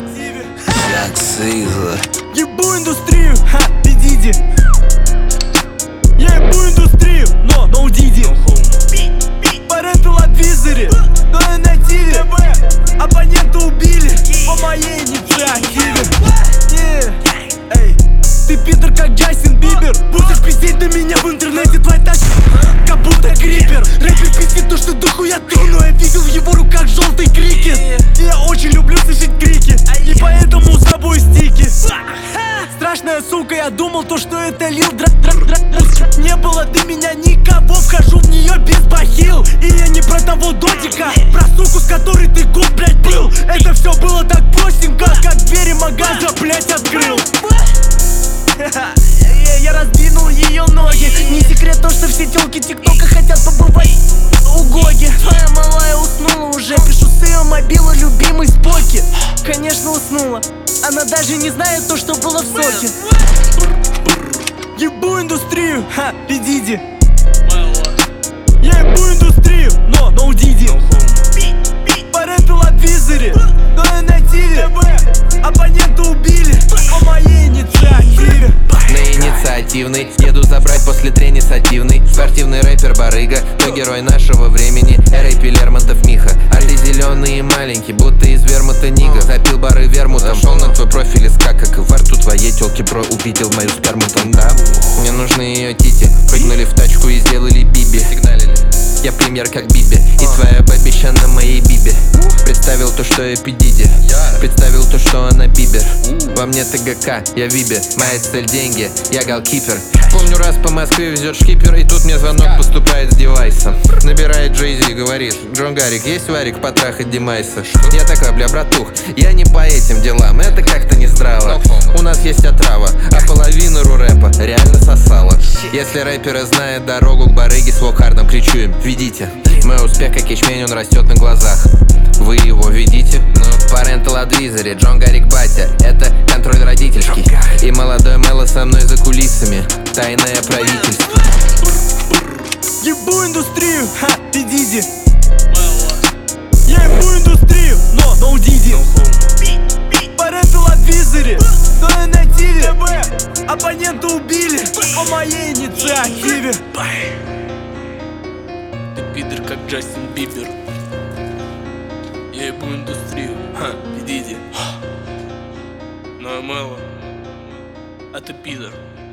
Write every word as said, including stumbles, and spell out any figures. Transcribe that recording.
активе. Як Сиза. Ебу индустрию, ха, Пидиди. Я ебу индустрию, но no Didi. Parental advisory, но я на тиве. Оппонента убили по моей инициативе. Yeah. Эй, ты пидор как Джастин Бибер. Будешь пиздеть на меня в интернете, твоя тачка как будто крипер. Рэпер пиздит то, что духу я трону. Я видел в его руках желтый крикет. И я очень люблю слышать крики, и поэтому с собой стики. Страшная сука, я думал то, что это лил дра дра дра Не было до меня никого, вхожу в нее без бахил. И я не про того дотика, про суку, с которой ты год, блять, был. Это все было так простенько, как двери магаза, блять, открыл. Я раздвинул ее ноги. Не секрет то, что все телки тиктока хотят побывать у Гоги. Твоя малая уснула уже, пишу с ее мобила любимый Споки. Конечно уснула, она даже не знает то, что было в соке. Ебу индустрию, ха, Пидиди. Я ебу индустрию, но no Didi. Parental advisory, но я на тиве. Оппонента убили по моей инициативе. На инициативный еду забрать после тренисативный. Спортивный рэпер барыга, то герой нашего времени. Рэпи Лермонтов Миха. А ты зеленый и маленький, будто из вермута Нига. Запил бары вермутом, шел на твой профиль из как и во рту твоей телки, бро, увидел мою сперму там, да. Мне нужны ее тити, прыгнули в тачку и сделали биби. Сигналили. Я пример как Биби, и твоя бабища на моей бибе. Представил то, что я Пидиди, представил то, что она Бибер. Во мне ТГК, я Вибе, моя цель деньги, я голкипер. Помню, раз по Москве везет шкипер, и тут мне звонок поступает с девайса. Набирает Джей-Зи, говорит: Джон Гарик, есть варик потрахать Димайса? Я такой: бля, братух, я не по этим делам, это как-то не здраво. У нас есть отрава, а половину ру рэпа реально сосала. Если рэперы знают дорогу к барыге с вокхардом, кричу им: ведите. Мой успех как ячмень, он растет на глазах. Вы его видите? Parental advisory, Джон Гарик батя. Это контроль родительский. И молодой Мэлло со мной за кулисами. Тайное правительство. Ебу индустрию, ха, Пидиди. Я ебу индустрию, но no Didi. Parental advisory, но я на тиве. Оппонента убили по моей инициативе. Ты пидор как Джастин Бибер. Я ебу индустрию, ха, Пидиди. Но я Мэлло, а ты пидор.